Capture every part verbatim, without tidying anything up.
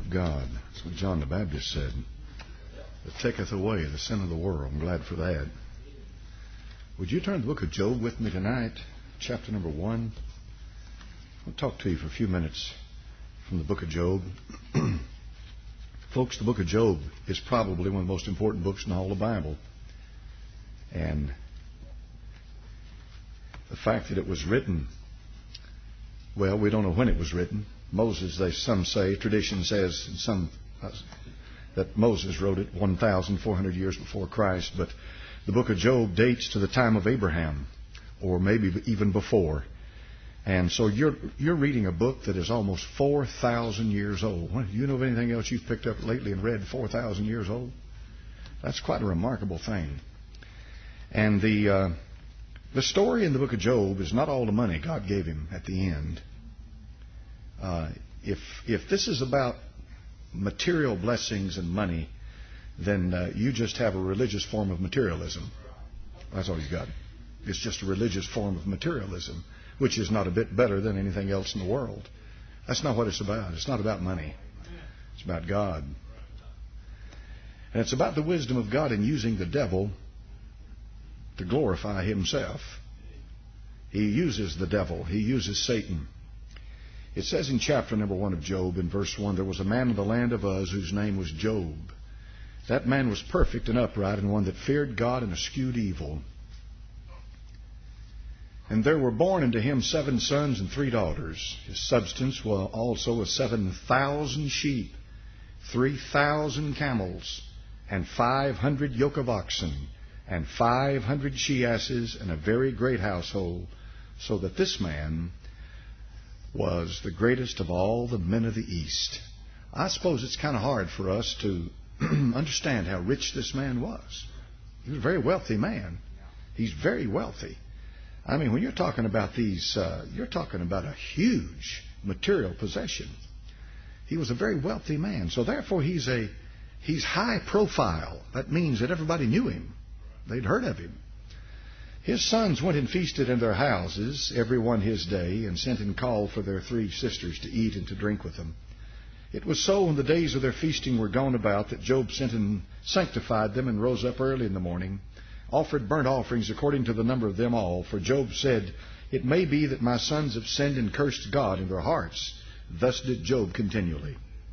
of God. That's what John the Baptist said. That taketh away the sin of the world. I'm glad for that. Would you turn to the book of Job with me tonight? Chapter number one. I'll talk to you for a few minutes from the book of Job. Folks, the book of Job is probably one of the most important books in the whole of the Bible. And the fact that it was written, well, we don't know when it was written. Moses, they some say, tradition says some uh, that Moses wrote it one thousand four hundred years before Christ. But the book of Job dates to the time of Abraham, or maybe even before. And so you're you're reading a book that is almost four thousand years old. Do you know of anything else you've picked up lately and read four thousand years old? That's quite a remarkable thing. And the uh, the story in the book of Job is not all the money God gave him at the end. Uh, if if this is about material blessings and money, then uh, you just have a religious form of materialism. That's all you got. It's just a religious form of materialism, which is not a bit better than anything else in the world. That's not what it's about. It's not about money. It's about God. And it's about the wisdom of God in using the devil to glorify himself. He uses the devil. He uses Satan. It says in chapter number one of Job, in verse one, there was a man in the land of Uz whose name was Job. That man was perfect and upright, and one that feared God and eschewed evil. And there were born unto him seven sons and three daughters. His substance was also seven thousand sheep, three thousand camels, and five hundred yoke of oxen, and five hundred she-asses, and a very great household, so that this man was the greatest of all the men of the East. I suppose it's kind of hard for us to understand how rich this man was. He was a very wealthy man. He's very wealthy. I mean, when you're talking about these, uh, you're talking about a huge material possession. He was a very wealthy man. So therefore, he's a he's high profile. That means that everybody knew him. They'd heard of him. His sons went and feasted in their houses, every one his day, and sent and called for their three sisters to eat and to drink with them. It was so when the days of their feasting were gone about that Job sent and sanctified them and rose up early in the morning, offered burnt offerings according to the number of them all. For Job said, "It may be that my sons have sinned and cursed God in their hearts." Thus did Job continually.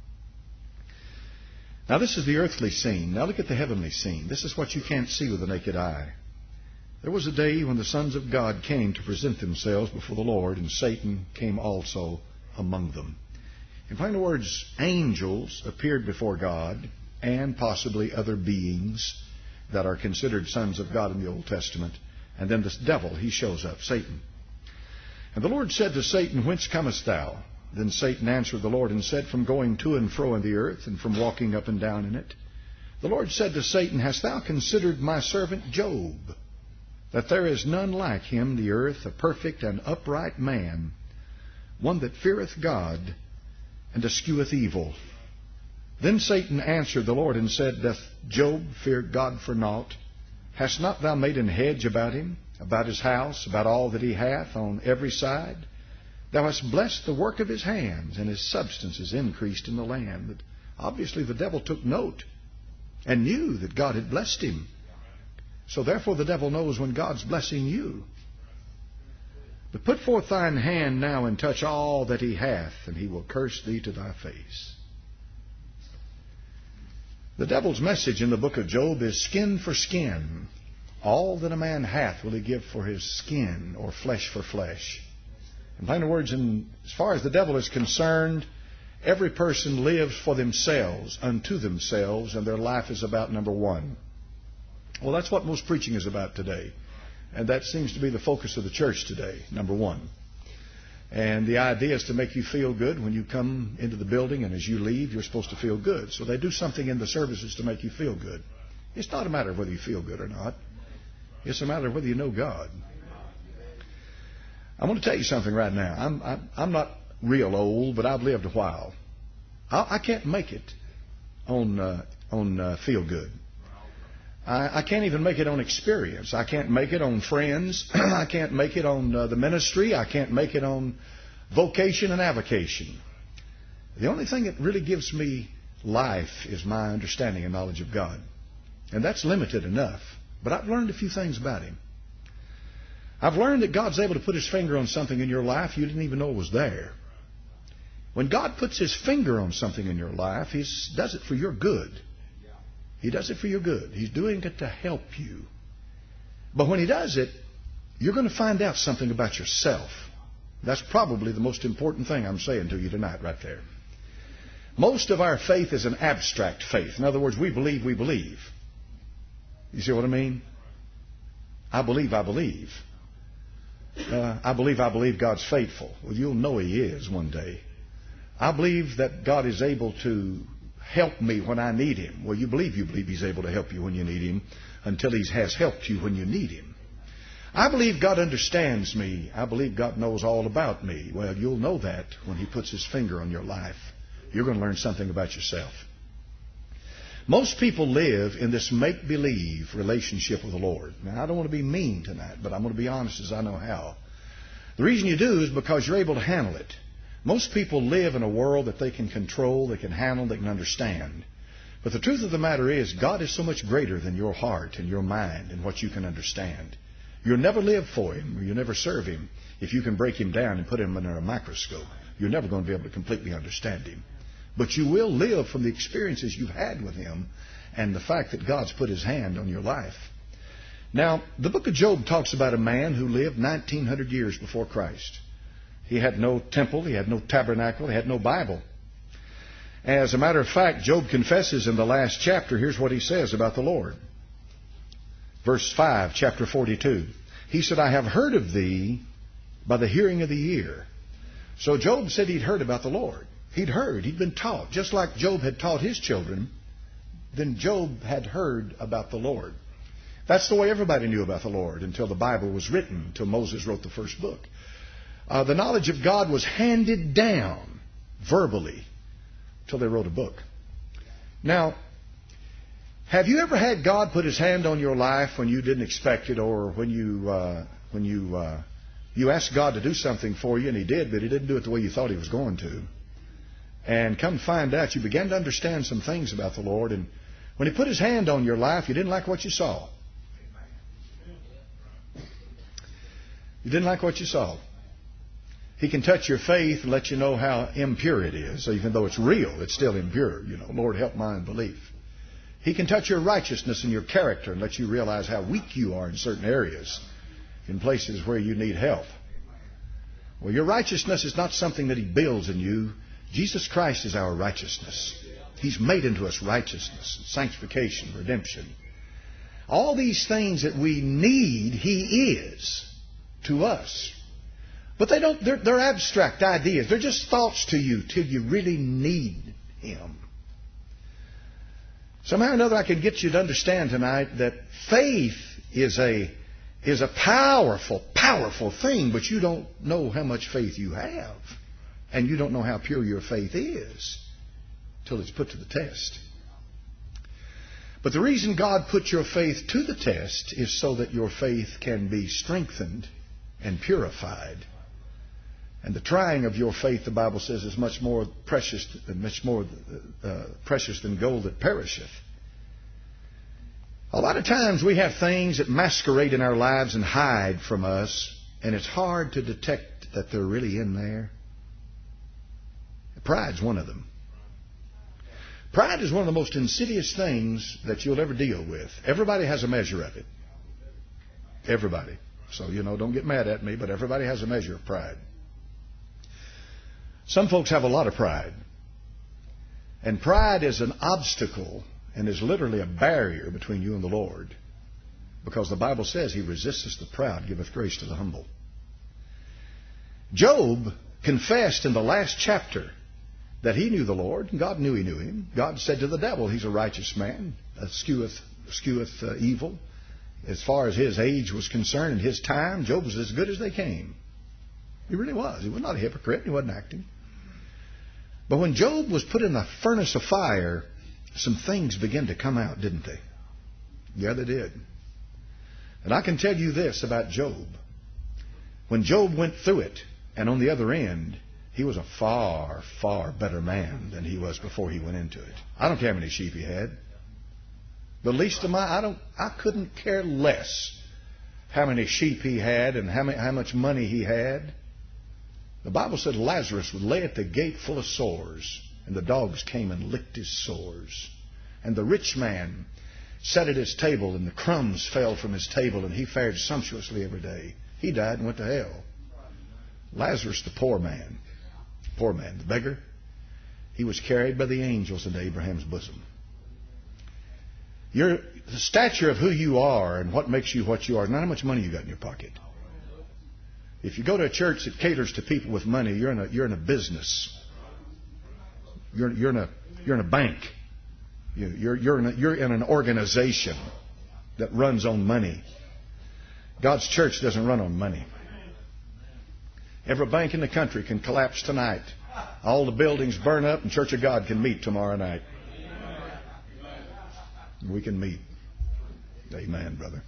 Now this is the earthly scene. Now look at the heavenly scene. This is what you can't see with the naked eye. There was a day when the sons of God came to present themselves before the Lord, and Satan came also among them. In plain words, angels appeared before God, and possibly other beings that are considered sons of God in the Old Testament. And then this devil, he shows up, Satan. And the Lord said to Satan, "Whence comest thou?" Then Satan answered the Lord and said, "From going to and fro in the earth, and from walking up and down in it." The Lord said to Satan, "Hast thou considered my servant Job, that there is none like him in the earth, a perfect and upright man, one that feareth God and escheweth evil?" Then Satan answered the Lord and said, "Doth Job fear God for naught? Hast not thou made an hedge about him, about his house, about all that he hath on every side? Thou hast blessed the work of his hands, and his substance is increased in the land." But obviously the devil took note and knew that God had blessed him. So therefore the devil knows when God's blessing you. "But put forth thine hand now and touch all that he hath, and he will curse thee to thy face." The devil's message in the book of Job is skin for skin. All that a man hath will he give for his skin, or flesh for flesh. In plain words, in, as far as the devil is concerned, every person lives for themselves, unto themselves, and their life is about number one. Well, that's what most preaching is about today. And that seems to be the focus of the church today, number one. And the idea is to make you feel good when you come into the building, and as you leave, you're supposed to feel good. So they do something in the services to make you feel good. It's not a matter of whether you feel good or not. It's a matter of whether you know God. I want to tell you something right now. I'm, I'm, I'm not real old, but I've lived a while. I, I can't make it on, uh, on uh, feel good. I, I can't even make it on experience. I can't make it on friends. I can't make it on uh, the ministry. I can't make it on vocation and avocation. The only thing that really gives me life is my understanding and knowledge of God. And that's limited enough. But I've learned a few things about Him. I've learned that God's able to put His finger on something in your life you didn't even know was there. When God puts His finger on something in your life, He does it for your good. He does it for your good. He's doing it to help you. But when He does it, you're going to find out something about yourself. That's probably the most important thing I'm saying to you tonight right there. Most of our faith is an abstract faith. In other words, we believe we believe. You see what I mean? I believe I believe. Uh, I believe I believe God's faithful. Well, you'll know He is one day. I believe that God is able to help me when I need Him. Well, you believe you believe He's able to help you when you need Him until He has helped you when you need Him. I believe God understands me. I believe God knows all about me. Well, you'll know that when He puts His finger on your life. You're going to learn something about yourself. Most people live in this make-believe relationship with the Lord. Now, I don't want to be mean tonight, but I'm going to be honest as I know how. The reason you do is because you're able to handle it. Most people live in a world that they can control, they can handle, they can understand. But the truth of the matter is, God is so much greater than your heart and your mind and what you can understand. You'll never live for Him, or you'll never serve Him if you can break Him down and put Him under a microscope. You're never going to be able to completely understand Him. But you will live from the experiences you've had with Him and the fact that God's put His hand on your life. Now, the book of Job talks about a man who lived nineteen hundred years before Christ. He had no temple, he had no tabernacle, he had no Bible. As a matter of fact, Job confesses in the last chapter, here's what he says about the Lord. Verse five, chapter forty-two. He said, I have heard of Thee by the hearing of the ear. So Job said he'd heard about the Lord. He'd heard, he'd been taught. Just like Job had taught his children, then Job had heard about the Lord. That's the way everybody knew about the Lord until the Bible was written, until Moses wrote the first book. Uh, the knowledge of God was handed down verbally until they wrote a book. Now, have you ever had God put His hand on your life when you didn't expect it, or when you uh, when you uh, you asked God to do something for you and He did, but He didn't do it the way you thought He was going to? And come find out, you began to understand some things about the Lord, and when He put His hand on your life, you didn't like what you saw. You didn't like what you saw. He can touch your faith and let you know how impure it is. So even though it's real, it's still impure. You know, Lord, help my unbelief. He can touch your righteousness and your character and let you realize how weak you are in certain areas, in places where you need help. Well, your righteousness is not something that He builds in you. Jesus Christ is our righteousness. He's made into us righteousness, sanctification, redemption. All these things that we need, He is to us. But they don't, they're, they're abstract ideas. They're just thoughts to you till you really need Him. Somehow or another I can get you to understand tonight that faith is a, is a powerful, powerful thing, but you don't know how much faith you have. And you don't know how pure your faith is till it's put to the test. But the reason God put your faith to the test is so that your faith can be strengthened and purified. And the trying of your faith, the Bible says, is much more precious than much more uh, precious than gold that perisheth. A lot of times we have things that masquerade in our lives and hide from us, and it's hard to detect that they're really in there. Pride's one of them. Pride is one of the most insidious things that you'll ever deal with. Everybody has a measure of it. Everybody. So, you know, don't get mad at me, but everybody has a measure of pride. Some folks have a lot of pride. And pride is an obstacle and is literally a barrier between you and the Lord. Because the Bible says He resisteth the proud, giveth grace to the humble. Job confessed in the last chapter that he knew the Lord, and God knew he knew Him. God said to the devil, He's a righteous man, escheweth, escheweth uh, evil. As far as his age was concerned and his time, Job was as good as they came. He really was. He was not a hypocrite. He wasn't acting. But when Job was put in the furnace of fire, some things began to come out, didn't they? Yeah, they did. And I can tell you this about Job. When Job went through it, and on the other end, he was a far, far better man than he was before he went into it. I don't care how many sheep he had. The least of my, I don't, I couldn't care less how many sheep he had and how many, how much money he had. The Bible said Lazarus would lay at the gate full of sores, and the dogs came and licked his sores. And the rich man sat at his table, and the crumbs fell from his table, and he fared sumptuously every day. He died and went to hell. Lazarus, the poor man, poor man, the beggar, he was carried by the angels into Abraham's bosom. Your, the stature of who you are and what makes you what you are, not how much money you got in your pocket. If you go to a church that caters to people with money, you're in a you're in a business. You're you're in a you're in a bank. You, you're you're in a, you're in an organization that runs on money. God's church doesn't run on money. Every bank in the country can collapse tonight. All the buildings burn up, and Church of God can meet tomorrow night. We can meet. Amen, brother.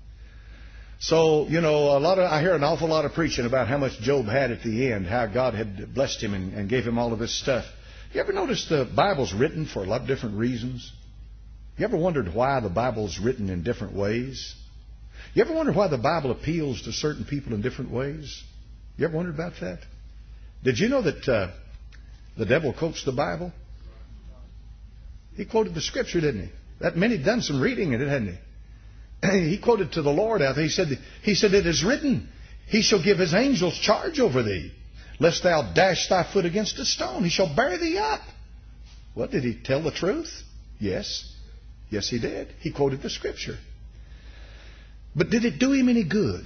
So, you know, a lot of I hear an awful lot of preaching about how much Job had at the end, how God had blessed him and, and gave him all of this stuff. You ever notice the Bible's written for a lot of different reasons? You ever wondered why the Bible's written in different ways? You ever wondered why the Bible appeals to certain people in different ways? You ever wondered about that? Did you know that uh, the devil quotes the Bible? He quoted the Scripture, didn't he? That meant he'd done some reading in it, hadn't he? He quoted to the Lord out there. He said, he said, it is written, He shall give His angels charge over thee, lest thou dash thy foot against a stone. He shall bear thee up. What, did he tell the truth? Yes. Yes, he did. He quoted the Scripture. But did it do him any good?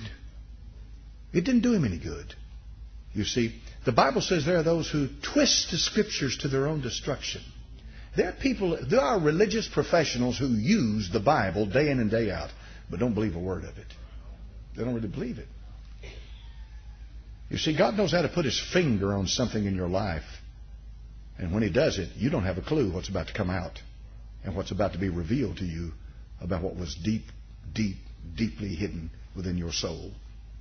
It didn't do him any good. You see, the Bible says there are those who twist the Scriptures to their own destruction. There are people, there are religious professionals who use the Bible day in and day out, but don't believe a word of it. They don't really believe it. You see, God knows how to put His finger on something in your life. And when He does it, you don't have a clue what's about to come out and what's about to be revealed to you about what was deep, deep, deeply hidden within your soul.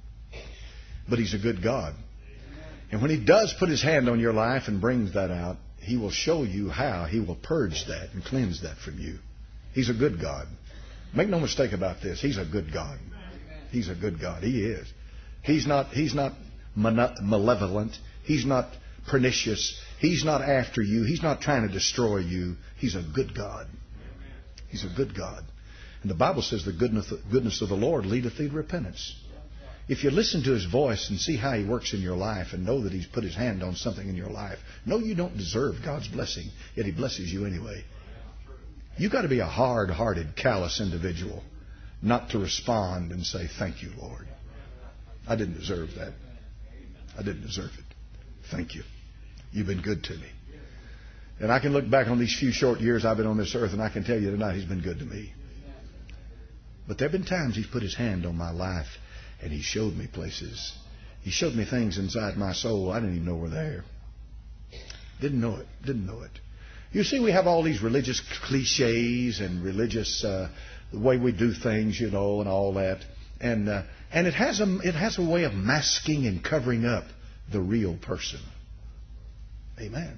But He's a good God. And when He does put His hand on your life and brings that out, He will show you how He will purge that and cleanse that from you. He's a good God. Make no mistake about this. He's a good God. He's a good God. He is. He's not, he's not malevolent. He's not pernicious. He's not after you. He's not trying to destroy you. He's a good God. He's a good God. And the Bible says the goodness, goodness of the Lord leadeth thee to repentance. If you listen to His voice and see how He works in your life and know that He's put His hand on something in your life, know you don't deserve God's blessing, yet He blesses you anyway. You've got to be a hard-hearted, callous individual not to respond and say, thank you, Lord. I didn't deserve that. I didn't deserve it. Thank you. You've been good to me. And I can look back on these few short years I've been on this earth, and I can tell you tonight He's been good to me. But there have been times He's put His hand on my life, and He showed me places. He showed me things inside my soul I didn't even know were there. Didn't know it. Didn't know it. You see, we have all these religious cliches and religious uh, the way we do things, you know, and all that. And uh, and it has a it has a way of masking and covering up the real person. Amen.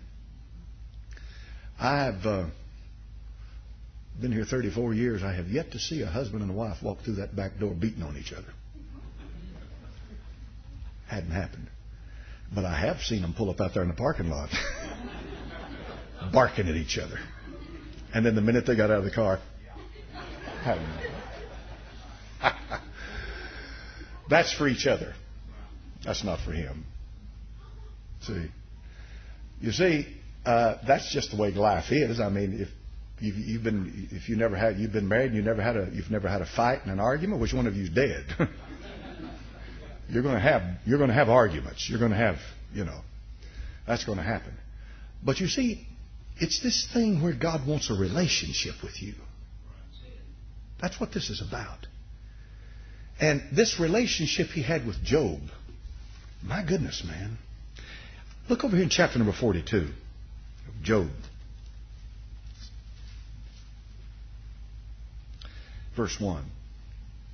I've uh, been here thirty-four years. I have yet to see a husband and a wife walk through that back door beating on each other. Hadn't happened. But I have seen them pull up out there in the parking lot barking at each other. And then the minute they got out of the car, that's for each other. That's not for him. See, you see, uh, that's just the way life is. I mean, if you've, you've been, if you never had, you've been married, and you never had a, you've never had a fight and an argument. Which one of you's dead? You're going to have, you're going to have arguments. You're going to have, you know, that's going to happen. But you see, it's this thing where God wants a relationship with you. That's what this is about. And this relationship He had with Job, my goodness, man. Look over here in chapter number forty-two of Job. Verse one.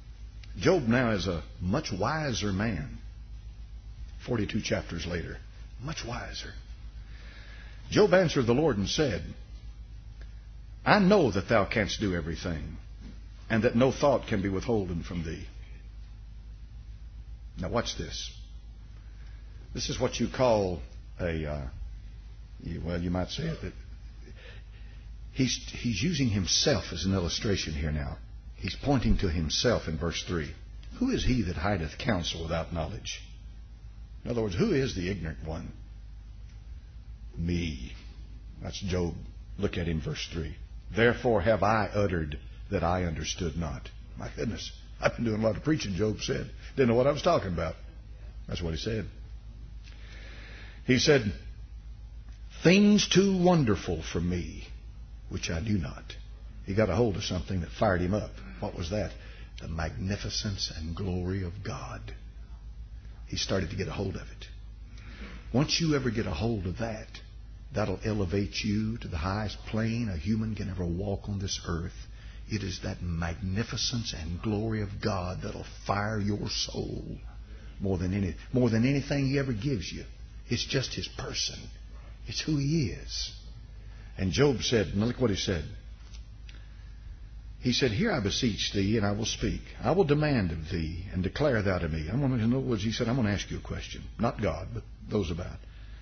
Job now is a much wiser man. forty-two chapters later. Much wiser. Job answered the Lord and said, I know that thou canst do everything, and that no thought can be withholden from thee. Now watch this. This is what you call a, uh, you, well, you might say it, that he's, he's using himself as an illustration here now. He's pointing to himself in verse three. Who is he that hideth counsel without knowledge? In other words, who is the ignorant one? Me. That's Job. Look at him, verse three. Therefore have I uttered that I understood not. My goodness, I've been doing a lot of preaching, Job said. Didn't know what I was talking about. That's what he said. He said, things too wonderful for me, which I knew not. He got a hold of something that fired him up. What was that? The magnificence and glory of God. He started to get a hold of it. Once you ever get a hold of that, that'll elevate you to the highest plane a human can ever walk on this earth. It is that magnificence and glory of God that'll fire your soul more than any, more than anything He ever gives you. It's just His person. It's who He is. And Job said, now look what he said. He said, here I beseech thee, and I will speak. I will demand of thee, and declare thou to me. I'm going to, in other words, he said, I'm going to ask you a question. Not God, but those about.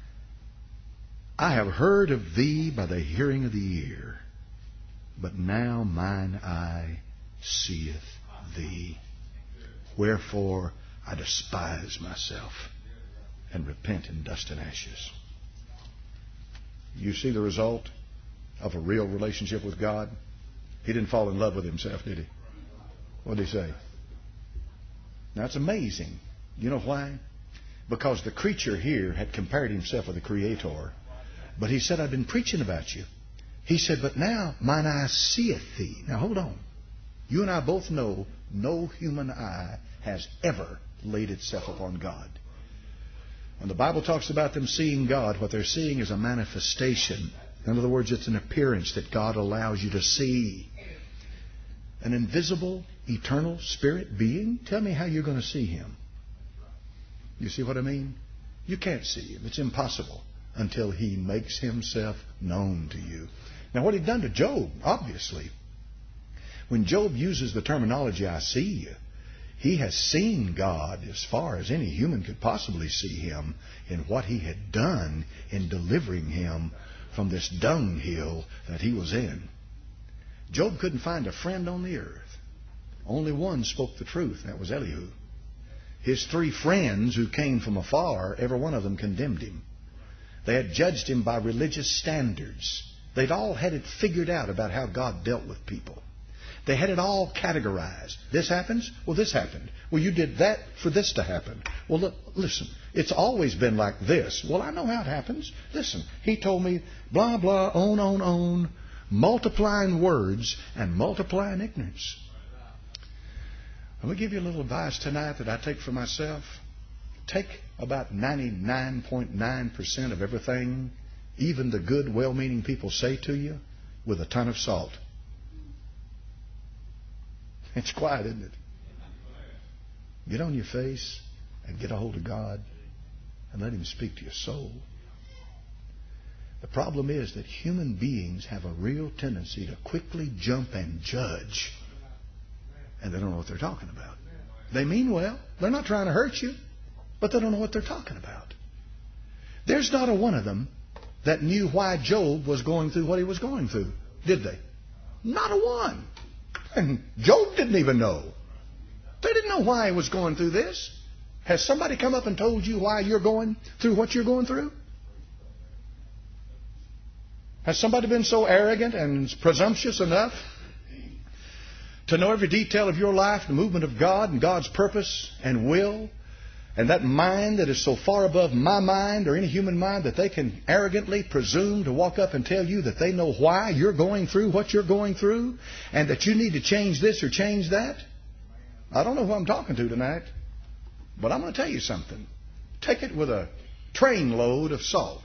I have heard of thee by the hearing of the ear, but now mine eye seeth thee. Wherefore I despise myself, and repent in dust and ashes. You see the result of a real relationship with God? He didn't fall in love with himself, did he? What did he say? Now it's amazing. You know why? Because the creature here had compared himself with the Creator. But he said, I've been preaching about you. He said, but now mine eye seeth thee. Now hold on. You and I both know no human eye has ever laid itself upon God. When the Bible talks about them seeing God, what they're seeing is a manifestation. In other words, it's an appearance that God allows you to see. An invisible, eternal spirit being? Tell me how you're going to see Him. You see what I mean? You can't see Him. It's impossible until He makes Himself known to you. Now what He'd done to Job, obviously. When Job uses the terminology, I see you, he has seen God as far as any human could possibly see Him in what He had done in delivering him from this dunghill that he was in. Job couldn't find a friend on the earth. Only one spoke the truth, and that was Elihu. His three friends who came from afar, every one of them condemned him. They had judged him by religious standards. They'd all had it figured out about how God dealt with people. They had it all categorized. This happens? Well, this happened. Well, you did that for this to happen. Well, look, listen, it's always been like this. Well, I know how it happens. Listen, he told me, blah, blah, on, on, on, multiplying words and multiplying ignorance. I'm going to give you a little advice tonight that I take for myself. Take about ninety-nine point nine percent of everything, even the good, well-meaning people say to you, with a ton of salt. It's quiet, isn't it? Get on your face and get a hold of God and let Him speak to your soul. The problem is that human beings have a real tendency to quickly jump and judge, and they don't know what they're talking about. They mean well. They're not trying to hurt you, but they don't know what they're talking about. There's not a one of them that knew why Job was going through what he was going through, did they? Not a one. And Job didn't even know. They didn't know why he was going through this. Has somebody come up and told you why you're going through what you're going through? Has somebody been so arrogant and presumptuous enough to know every detail of your life, the movement of God and God's purpose and will, and that mind that is so far above my mind or any human mind that they can arrogantly presume to walk up and tell you that they know why you're going through what you're going through and that you need to change this or change that? I don't know who I'm talking to tonight, but I'm going to tell you something. Take it with a trainload of salt.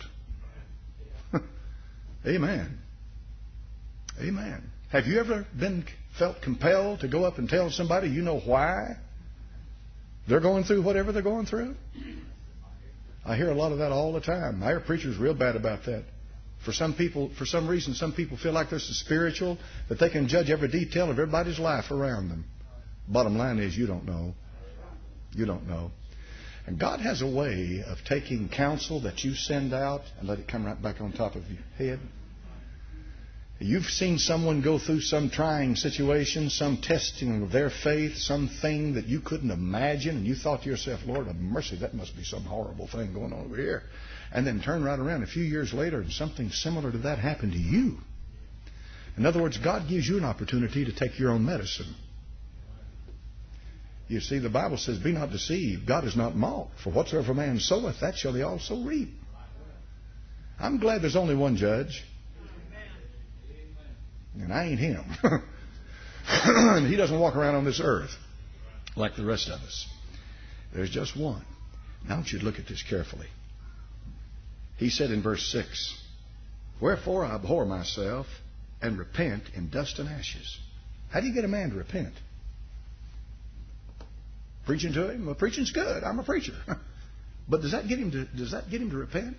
Amen. Amen. Have you ever been felt compelled to go up and tell somebody you know why they're going through whatever they're going through? I hear a lot of that all the time. I hear preachers real bad about that. For some people, for some reason, some people feel like they're so spiritual that they can judge every detail of everybody's life around them. Bottom line is, you don't know. You don't know. And God has a way of taking counsel that you send out and let it come right back on top of your head. You've seen someone go through some trying situation, some testing of their faith, something that you couldn't imagine, and you thought to yourself, Lord have mercy, that must be some horrible thing going on over here. And then turn right around a few years later and something similar to that happened to you. In other words, God gives you an opportunity to take your own medicine. You see, the Bible says, be not deceived. God is not mocked. For whatsoever man soweth, that shall he also reap. I'm glad there's only one judge. And I ain't him. And he doesn't walk around on this earth like the rest of us. There's just one. Now I want you to look at this carefully. He said in verse six, wherefore I abhor myself and repent in dust and ashes. How do you get a man to repent? Preaching to him? Well, preaching's good. I'm a preacher. But does that get him to does that get him to repent?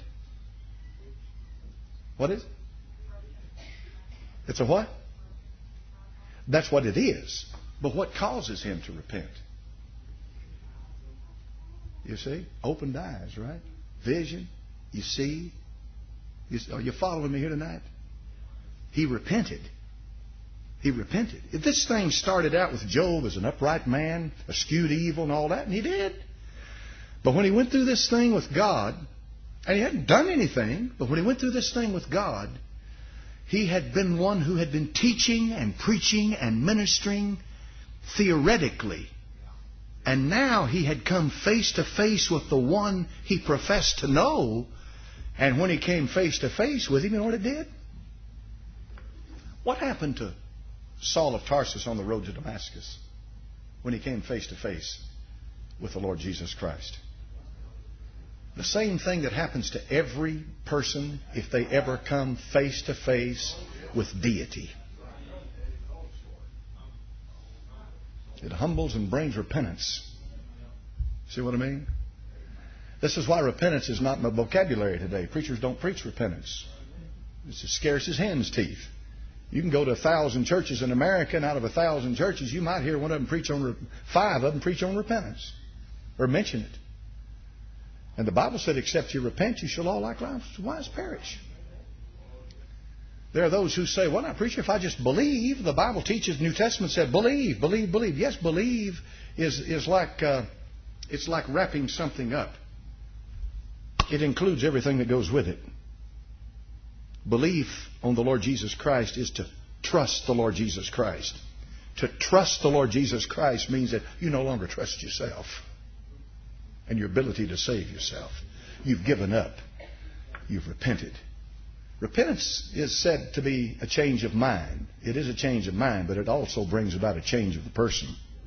What is it? It's a what? That's what it is. But what causes him to repent? You see? Opened eyes, right? Vision. You see? You, are you following me here tonight? He repented. He repented. If this thing started out with Job as an upright man, eschewed evil and all that, and he did. But when he went through this thing with God, and he hadn't done anything, but when he went through this thing with God, he had been one who had been teaching and preaching and ministering theoretically. And now he had come face to face with the one he professed to know. And when he came face to face with him, you know what it did? What happened to Saul of Tarsus on the road to Damascus when he came face to face with the Lord Jesus Christ? The same thing that happens to every person if they ever come face to face with deity. It humbles and brings repentance. See what I mean? This is why repentance is not in my vocabulary today. Preachers don't preach repentance. It's as scarce as hen's teeth. You can go to a thousand churches in America, and out of a thousand churches, you might hear one of them preach on, five of them preach on repentance or mention it. And the Bible said, except you repent, you shall all likewise perish. There are those who say, well, now, preacher, if I just believe, the Bible teaches, the New Testament said, believe, believe, believe. Yes, believe is, is like, uh, it's like wrapping something up. It includes everything that goes with it. Belief on the Lord Jesus Christ is to trust the Lord Jesus Christ. To trust the Lord Jesus Christ means that you no longer trust yourself and your ability to save yourself. You've given up. You've repented. Repentance is said to be a change of mind. It is a change of mind, but it also brings about a change of the person.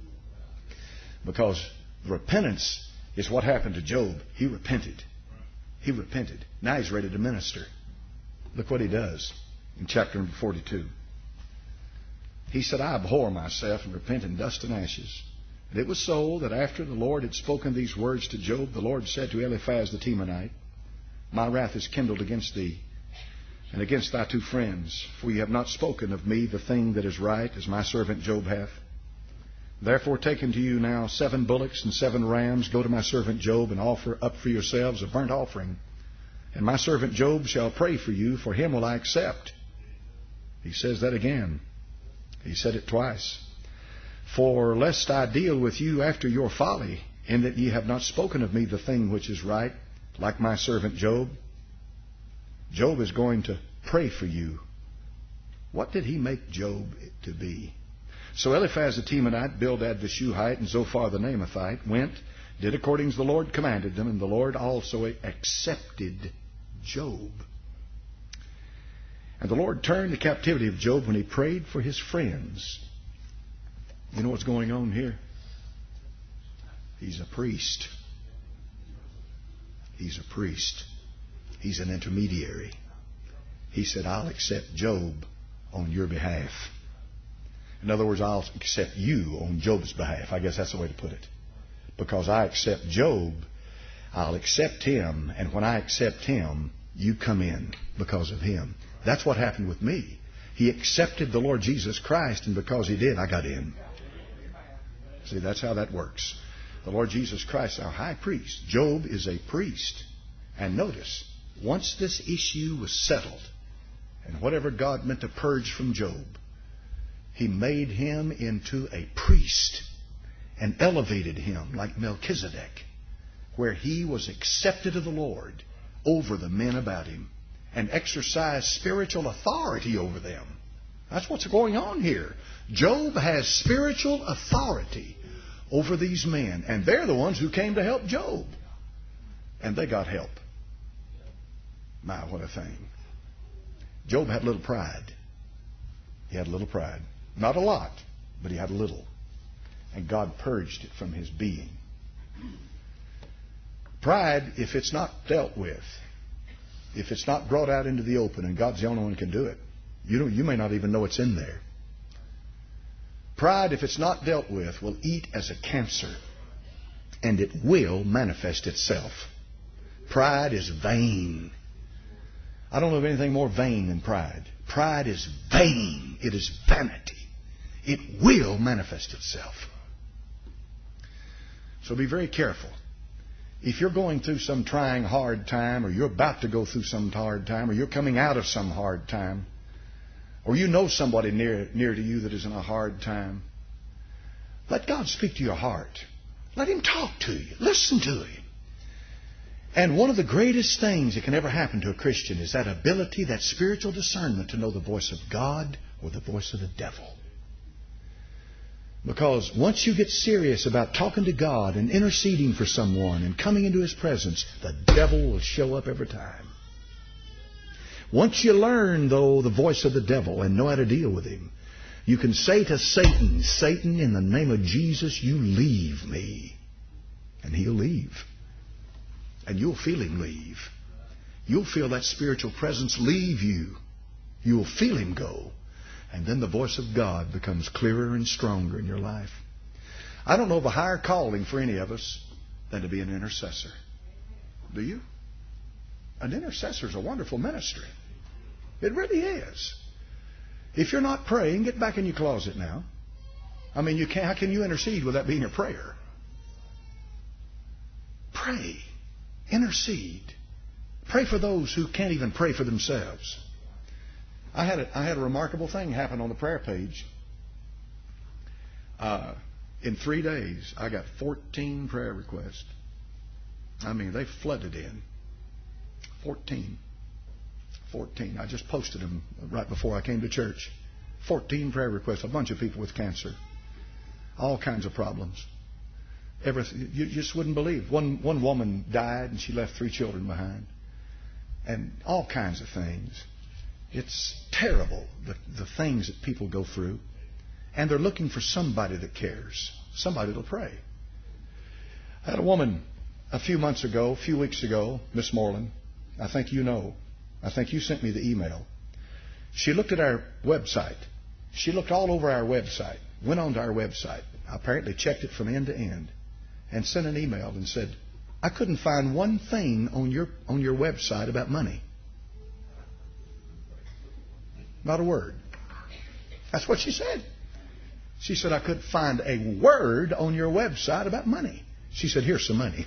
Because repentance is what happened to Job. He repented. He repented. Now he's ready to minister. Look what he does in chapter number forty-two. He said, I abhor myself and repent in dust and ashes. And it was so that after the Lord had spoken these words to Job, the Lord said to Eliphaz the Temanite, my wrath is kindled against thee and against thy two friends, for ye have not spoken of me the thing that is right, as my servant Job hath. Therefore take unto you now seven bullocks and seven rams. Go to my servant Job and offer up for yourselves a burnt offering. And my servant Job shall pray for you, for him will I accept. He says that again. He said it twice. For lest I deal with you after your folly, in that ye have not spoken of me the thing which is right, like my servant Job. Job is going to pray for you. What did he make Job to be? So Eliphaz the Temanite, Bildad the Shuhite, and Zophar the Naamathite went, did according as the Lord commanded them, and the Lord also accepted Job. And the Lord turned the captivity of Job when he prayed for his friends. You know what's going on here? He's a priest. He's a priest. He's an intermediary. He said, I'll accept Job on your behalf. In other words, I'll accept you on Job's behalf. I guess that's the way to put it. Because I accept Job, I'll accept Him, and when I accept Him, you come in because of Him. That's what happened with me. He accepted the Lord Jesus Christ, and because He did, I got in. See, that's how that works. The Lord Jesus Christ, our high priest. Job is a priest. And notice, once this issue was settled, and whatever God meant to purge from Job, He made him into a priest and elevated him like Melchizedek, where he was accepted of the Lord over the men about him and exercised spiritual authority over them. That's what's going on here. Job has spiritual authority over these men, and they're the ones who came to help Job. And they got help. My, what a thing. Job had a little pride. He had a little pride. Not a lot, but he had a little. And God purged it from his being. Pride, if it's not dealt with, if it's not brought out into the open, and God's the only one who can do it, you don't, you may not even know it's in there. Pride, if it's not dealt with, will eat as a cancer, and it will manifest itself. Pride is vain. I don't know of anything more vain than pride. Pride is vain. It is vanity. It will manifest itself. So be very careful. If you're going through some trying hard time, or you're about to go through some hard time, or you're coming out of some hard time, or you know somebody near, near to you that is in a hard time, let God speak to your heart. Let Him talk to you. Listen to Him. And one of the greatest things that can ever happen to a Christian is that ability, that spiritual discernment to know the voice of God or the voice of the devil. Because once you get serious about talking to God and interceding for someone and coming into His presence, the devil will show up every time. Once you learn, though, the voice of the devil and know how to deal with him, you can say to Satan, Satan, in the name of Jesus, you leave me. And he'll leave. And you'll feel him leave. You'll feel that spiritual presence leave you. You'll feel him go. And then the voice of God becomes clearer and stronger in your life. I don't know of a higher calling for any of us than to be an intercessor. Do you? An intercessor is a wonderful ministry. It really is. If you're not praying, get back in your closet now. I mean, you can't, how can you intercede without being a prayer? Pray. Intercede. Pray for those who can't even pray for themselves. I had a, I had a remarkable thing happen on the prayer page. Uh, in three days, I got fourteen prayer requests. I mean, they flooded in. Fourteen. Fourteen. I just posted them right before I came to church. Fourteen prayer requests. A bunch of people with cancer. All kinds of problems. Everything. You just wouldn't believe. One, one woman died and she left three children behind. And all kinds of things. It's terrible, the, the things that people go through. And they're looking for somebody that cares. Somebody that'll pray. I had a woman a few months ago, a few weeks ago, Miss Moreland. I think you know. I think you sent me the email. She looked at our website. She looked all over our website. Went onto our website. Apparently checked it from end to end. And sent an email and said, I couldn't find one thing on your on your website about money. Not a word. That's what she said. She said, I couldn't find a word on your website about money. She said, here's some money.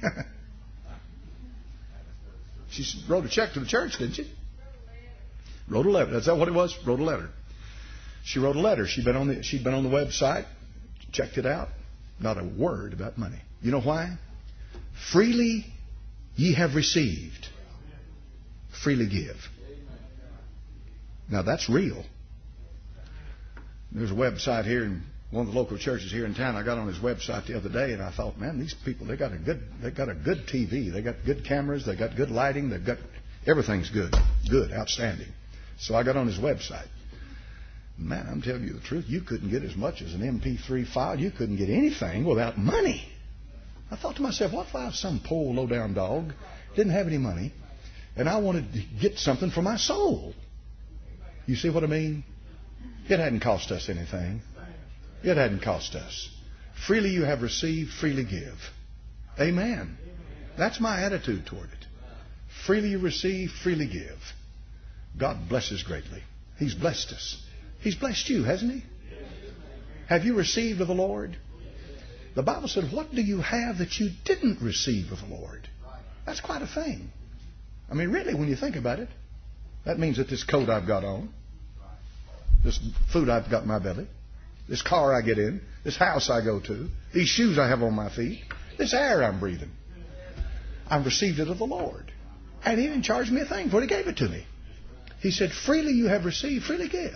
She wrote a check to the church, didn't she? Wrote a letter. Is that what it was? Wrote a letter. She wrote a letter. She'd been on the, she'd been on the website, checked it out. Not a word about money. You know why? Freely ye have received. Freely give. Now that's real. There's a website here in one of the local churches here in town. I got on his website the other day and I thought, man, these people, they got a good, they got a good T V. They got good cameras. They got good lighting. They've got, everything's good. Good. Outstanding. So I got on his website. Man, I'm telling you the truth. You couldn't get as much as an M P three file. You couldn't get anything without money. I thought to myself, what if I was some poor low-down dog, didn't have any money, and I wanted to get something for my soul? You see what I mean? It hadn't cost us anything. It hadn't cost us. Freely you have received, freely give. Amen. That's my attitude toward it. Freely you receive, freely give. God blesses greatly. He's blessed us. He's blessed you, hasn't He? Have you received of the Lord? The Bible said, what do you have that you didn't receive of the Lord? That's quite a thing. I mean, really, when you think about it, that means that this coat I've got on, this food I've got in my belly, this car I get in, this house I go to, these shoes I have on my feet, this air I'm breathing, I've received it of the Lord. And He didn't charge me a thing for it. He gave it to me. He said, freely you have received, freely give.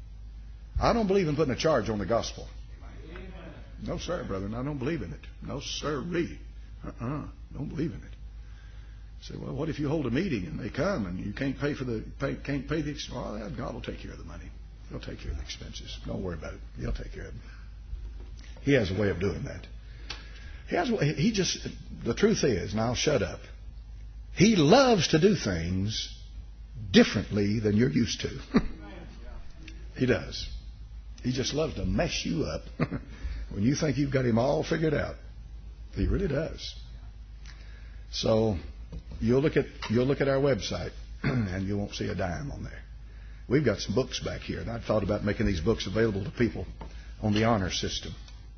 I don't believe in putting a charge on the gospel. No, sir, brethren, I don't believe in it. No, sirree. Uh-uh. Don't believe in it. Say, well, what if you hold a meeting and they come and you can't pay for the pay, can't pay the expenses? Well, God will take care of the money. He'll take care of the expenses. Don't worry about it. He'll take care of them. He has a way of doing that. He has. He just. The truth is, and I'll shut up. He loves to do things differently than you're used to. He does. He just loves to mess you up when you think you've got Him all figured out. He really does. So you'll look at you'll look at our website and you won't see a dime on there. We've got some books back here, and I'd thought about making these books available to people on the honor system.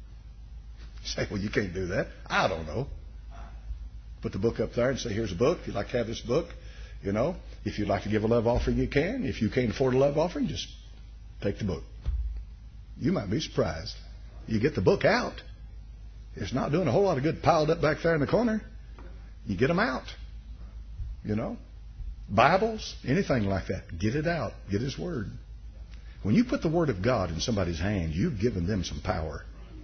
You say, well, you can't do that. I don't know. Put the book up there and say, here's a book. If you'd like to have this book, you know, if you'd like to give a love offering, you can. If you can't afford a love offering, just take the book. You might be surprised. You get the book out. It's not doing a whole lot of good piled up back there in the corner. You get them out. You know, Bibles, anything like that. Get it out. Get His Word. When you put the Word of God in somebody's hand, you've given them some power.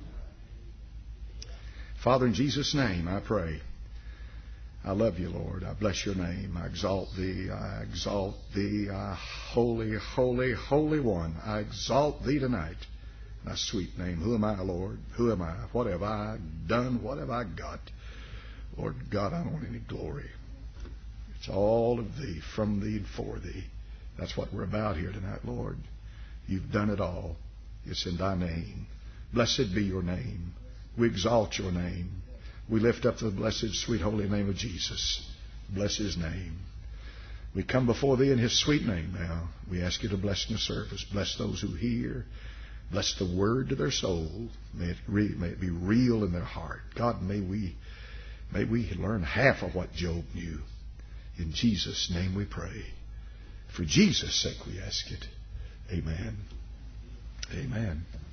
Father, in Jesus' name, I pray. I love you, Lord. I bless your name. I exalt thee. I exalt thee. I, holy, holy, holy one. I exalt thee tonight. Thy sweet name. Who am I, Lord? Who am I? What have I done? What have I got? Lord God, I don't want any glory. It's all of thee, from thee, and for thee. That's what we're about here tonight, Lord. You've done it all. It's in thy name. Blessed be your name. We exalt your name. We lift up the blessed, sweet, holy name of Jesus. Bless His name. We come before thee in His sweet name now. We ask you to bless the service. Bless those who hear. Bless the word to their soul. May it, re, may it be real in their heart. God, may we, may we learn half of what Job knew. In Jesus' name we pray. For Jesus' sake we ask it. Amen. Amen.